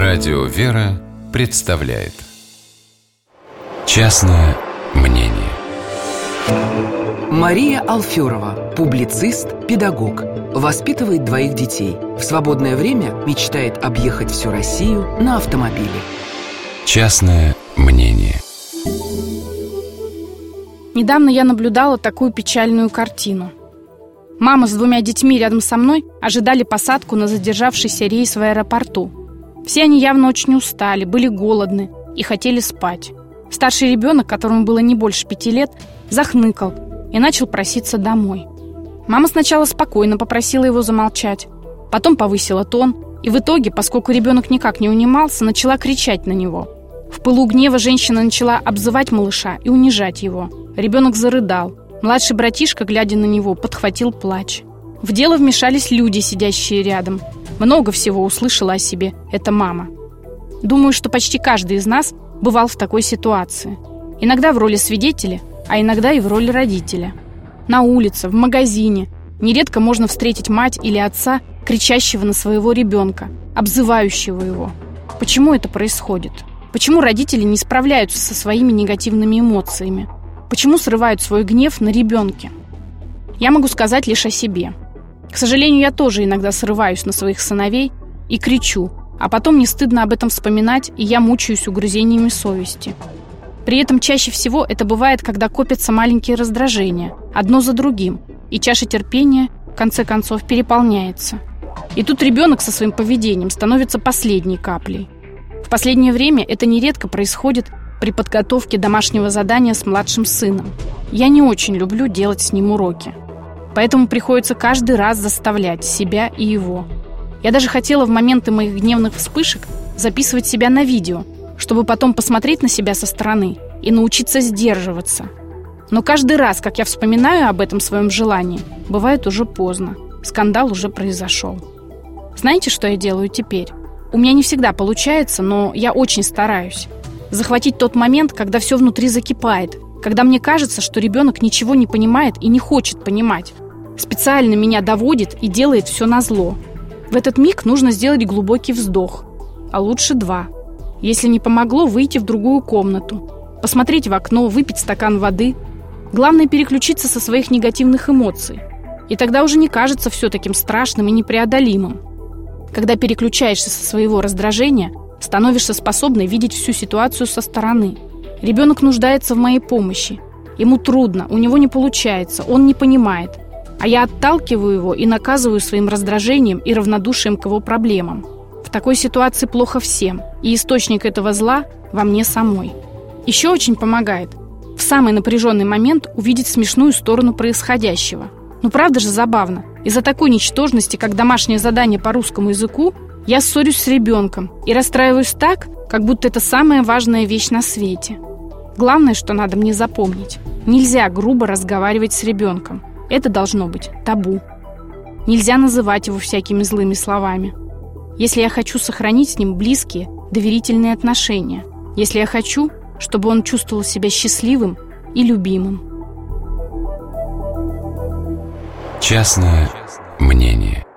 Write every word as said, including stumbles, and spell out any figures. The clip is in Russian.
Радио «Вера» представляет «Частное мнение». Мария Алферова, публицист, педагог. Воспитывает двоих детей. В свободное время мечтает объехать всю Россию на автомобиле. «Частное мнение». Недавно я наблюдала такую печальную картину. Мама с двумя детьми рядом со мной ожидали посадку на задержавшийся рейс в аэропорту. Все они явно очень устали, были голодны и хотели спать. Старший ребенок, которому было не больше пяти лет, захныкал и начал проситься домой. Мама сначала спокойно попросила его замолчать, потом повысила тон, и в итоге, поскольку ребенок никак не унимался, начала кричать на него. В пылу гнева женщина начала обзывать малыша и унижать его. Ребенок зарыдал. Младший братишка, глядя на него, подхватил плач. В дело вмешались люди, сидящие рядом. Много всего услышала о себе эта мама. Думаю, что почти каждый из нас бывал в такой ситуации. Иногда в роли свидетеля, а иногда и в роли родителя. На улице, в магазине нередко можно встретить мать или отца, кричащего на своего ребенка, обзывающего его. Почему это происходит? Почему родители не справляются со своими негативными эмоциями? Почему срывают свой гнев на ребенке? Я могу сказать лишь о себе. К сожалению, я тоже иногда срываюсь на своих сыновей и кричу, а потом мне стыдно об этом вспоминать, и я мучаюсь угрызениями совести. При этом чаще всего это бывает, когда копятся маленькие раздражения, одно за другим, и чаша терпения, в конце концов, переполняется. И тут ребенок со своим поведением становится последней каплей. В последнее время это нередко происходит при подготовке домашнего задания с младшим сыном. Я не очень люблю делать с ним уроки. Поэтому приходится каждый раз заставлять себя и его. Я даже хотела в моменты моих гневных вспышек записывать себя на видео, чтобы потом посмотреть на себя со стороны и научиться сдерживаться. Но каждый раз, как я вспоминаю об этом своем желании, бывает уже поздно. Скандал уже произошел. Знаете, что я делаю теперь? У меня не всегда получается, но я очень стараюсь. Захватить тот момент, когда все внутри закипает, когда мне кажется, что ребенок ничего не понимает и не хочет понимать. Специально меня доводит и делает все назло. В этот миг нужно сделать глубокий вздох, а лучше два. Если не помогло, выйти в другую комнату, посмотреть в окно, выпить стакан воды. Главное переключиться со своих негативных эмоций. И тогда уже не кажется все таким страшным и непреодолимым. Когда переключаешься со своего раздражения, становишься способной видеть всю ситуацию со стороны. Ребенок нуждается в моей помощи. Ему трудно, у него не получается, он не понимает. А я отталкиваю его и наказываю своим раздражением и равнодушием к его проблемам. В такой ситуации плохо всем, и источник этого зла во мне самой. Еще очень помогает в самый напряженный момент увидеть смешную сторону происходящего. Ну правда же забавно? Из-за такой ничтожности, как домашнее задание по русскому языку, я ссорюсь с ребенком и расстраиваюсь так, как будто это самая важная вещь на свете. Главное, что надо мне запомнить: нельзя грубо разговаривать с ребенком. Это должно быть табу. Нельзя называть его всякими злыми словами. Если я хочу сохранить с ним близкие, доверительные отношения, если я хочу, чтобы он чувствовал себя счастливым и любимым. Частное мнение.